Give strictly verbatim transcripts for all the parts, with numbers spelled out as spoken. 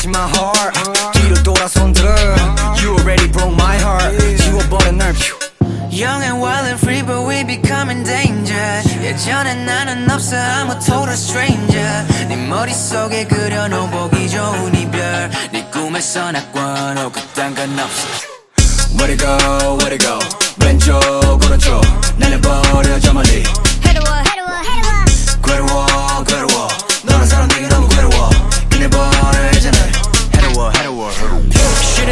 my heart 뒤로 돌아선 들어 You already broke my heart 지워버린 날 Young and wild and free but we becoming danger 예전에 나는 없어 I'm a total stranger 네 머릿속에 그려놓은 보기 좋은 이별 네 꿈에서 나 꿔놓고 그딴 건 없어 Where'd it go, where'd it go 왼쪽 오른쪽 날려버려 저 멀리 해로워 해로워 해로워 괴로워 괴로워 너란 사람 내게 너무 괴로워 끝내버려 이제는 해로워 해로워 Shoot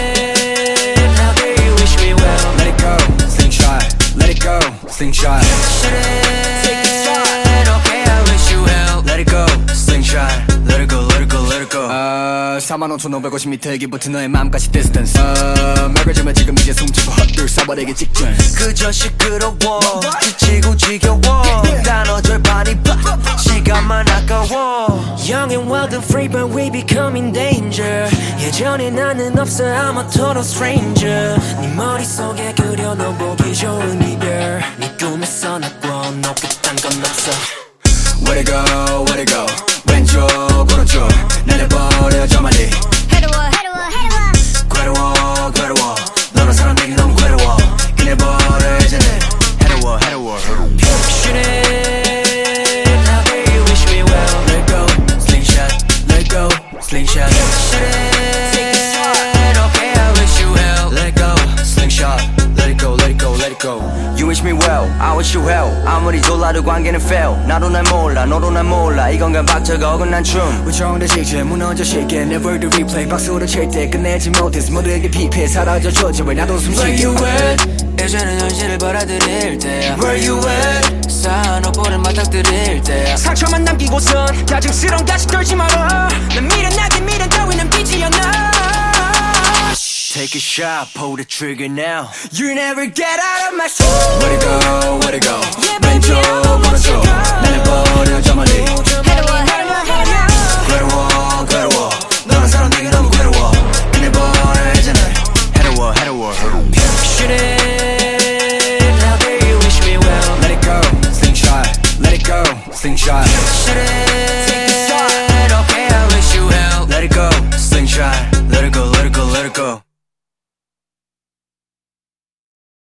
it How do you wish me well Let it go, slingshot Let it go, slingshot Shoot it Take a shot Okay I wish you well Let it go, slingshot Let it go, let it go, let it go 어, 사만 오천오백오십 미터 여기부터 너의 맘까지 distance 어, 말 걸지마 지금 이제 숨지고 헛들 쏴버리기 직전 그저 시끄러워 지치고 지겨워 단어 절반이 봐 시간만 아까워 Young and wild and free but we becoming danger 예전에 나는 없어 I'm a total stranger 네 머릿속에 그려놓은 보기 좋은 이별 네 꿈에서 나 꿔놓고 그딴 건 없어 Where'd it go, where'd it go 왼쪽 오른쪽 날려버려 저 멀리 해로워 해로워 해로워 괴로워 괴로워 너란 사람 내게 너무 괴로워 끝내버려 이제는 해로워 해로워 Shoot it How do you wish me well Let it go, slingshot Let it go, slingshot Shoot it Take a shot Okay I wish you well Let it go, slingshot Let it go, let it go, let it go You wish me well, I wish you well 아무리 졸라도 관계는 fail 나도 날 몰라 너도 날 몰라 이건 그냥 박자가 어긋난 춤 우정대 실제 무너져 쉽게 Never the replay 박수로 칠 때 끝내지 못해서 모두에게 피폐 사라져 줬지 왜 나도 숨쉬게 Where you at 예전엔 현실을 받아들일 때야 Where you at 쌓아놓고를 맞닥뜨릴 때야 상처만 남기고선 가증스러운 가식 떨지 마라 난 미련하게 미련 따위는 빛이 않아 Take a shot, pull the trigger now You never get out of my soul Where'd it go, where'd it go Yeah, baby, 왼쪽 I will let you 오른쪽 go. 날려버려 저 멀리